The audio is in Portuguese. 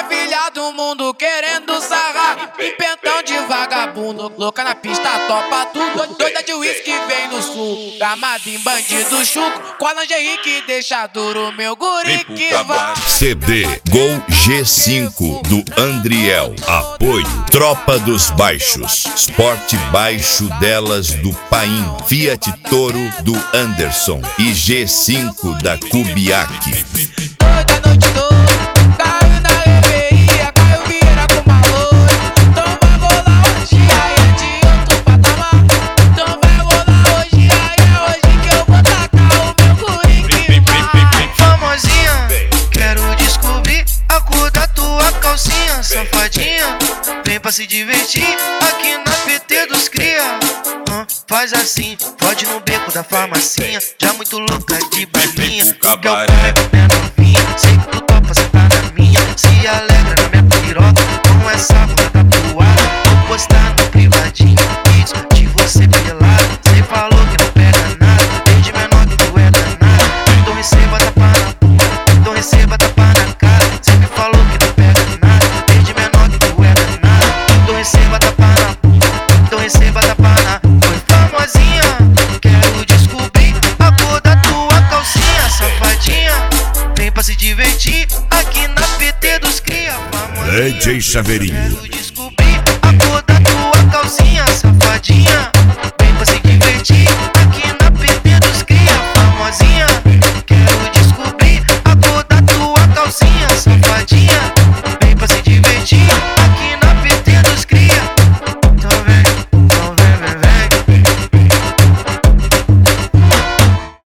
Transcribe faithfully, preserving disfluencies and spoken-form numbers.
filha do mundo querendo sarrar, empentão de vagabundo, louca na pista, topa tudo. Doida de uísque vem no sul, gamada em bandido chuco, com a lingerie que deixa duro meu guri que vai. C D Gol G cinco do Andriel. Apoio Tropa dos Baixos, Sport Baixo delas do Paim, Fiat Toro do Anderson e G cinco da Kubiak. Toda noite doida, caiu na reveria, caiu vieira com valor. Então vai rolar hoje, aí é de outro patamar. Então vai rolar hoje, aí é hoje que eu vou tacar o meu guri que vai. Famosinha, quero descobrir a cor da tua calcinha. Safadinha, vem pra se divertir aqui na P T dos cria. Hum, faz assim, pode no beco da farmacinha, já muito louca de balinha. O que eu pego minha novinha, sei que tu topa sentar na minha. Se alegra na minha piroca, com essa bunda da toalha. Vou postar no privadinho, vídeos de você pelado. Cê falou que não pega nada, desde menor que tu é danado. Então receba tapa na bunda, então receba tapa na cara. Cê me falou que não pega nada, desde menor que tu é danado. Então receba tapa na bunda, então receba tapa na. Foi famosinha, quero descobrir a cor da tua calcinha. Safadinha, vem pra se divertir aqui na P T dos cria. Famosinha, D J Chaveirinho. quero descobrir a cor da tua calcinha. Safadinha,